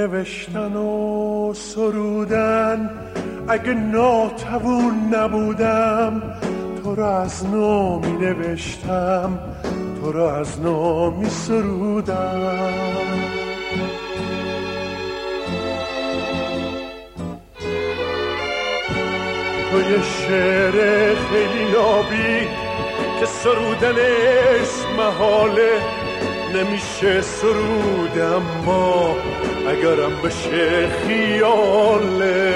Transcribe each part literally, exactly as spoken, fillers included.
نوشتن و سرودن اگه ناتوون نبودم تو رو از نو می نوشتم تو رو از نو می سرودم. تو یه شعر خیلی نابی که سرودنش محاله نمیشه سرود اما اگرم بشه خیاله.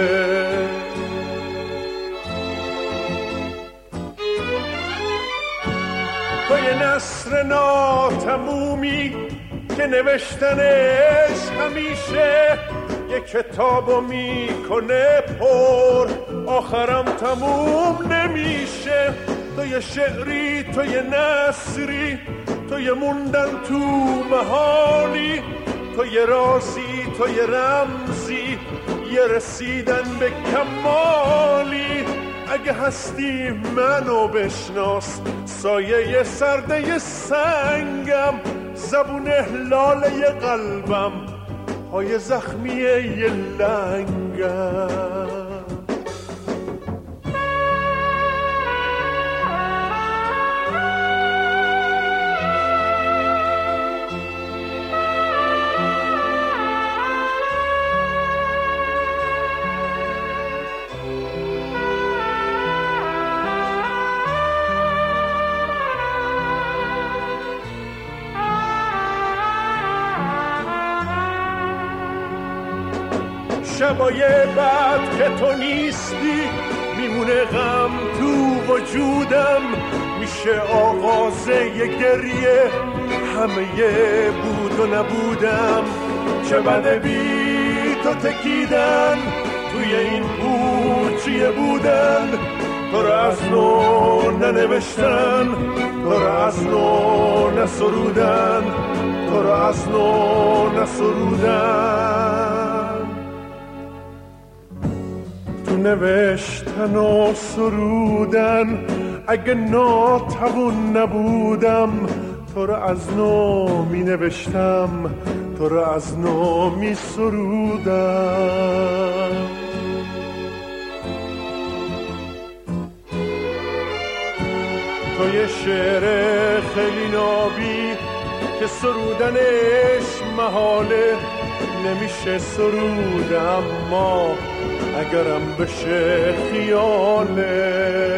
تو یه نثر ناتمومی که نوشتنش همیشه یه کتابو میکنه پر آخرم تموم نمیشه. تو یه شعری تو یه نثری تو یه موندن تو محالی تو یه رازی تو یه رمزی یه رسیدن به کمالی. اگه هستی منو بشناس سایه سرده سنگم زبون لاله قلبم پای زخمی یه لنگم. شبای بعد که تو نیستی میمونه غم تو وجودم میشه آغاز یه گریه همه یه بود و نبودم. چه بده بی تو تکیدن توی این پوچیه بودن تو رو از نو ننوشتن تو رو از نو نسرودن تو رو از نو نسرودن. تو نوشتن و سرودن اگه ناتوون نبودم تو رو از نو می نوشتم تو رو از نو می سرودم. تو یه شعر خیلی نابی که سرودنش محاله نمیشه سرود اما اگرم بشه خیاله.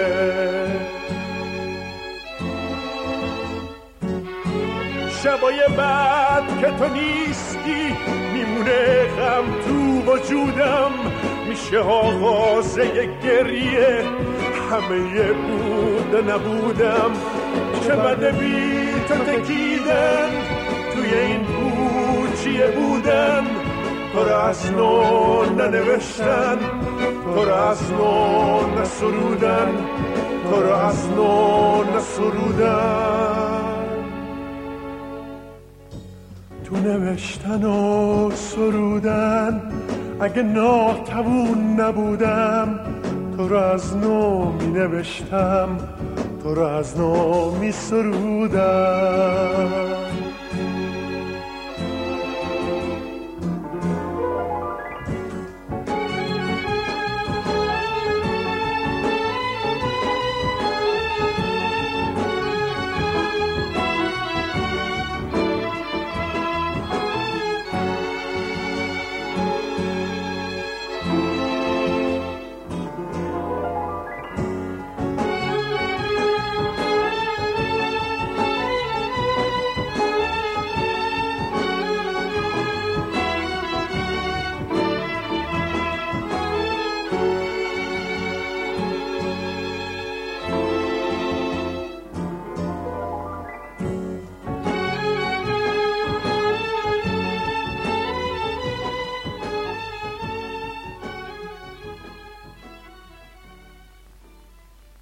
شبای بعد که تو نیستی میمونه غم تو وجودم میشه آغاز یک گریه همه یه بود نبودم. چه بده بی تو تکیدن توی این پوچیه بودن تو رو از نو ننوشتن تو رو از نو نسرودن تو رو از نو نسرودن. تو نوشتن و سرودن اگه ناتوون نبودم تو رو از نو می نوشتم تو رو از نو می سرودم.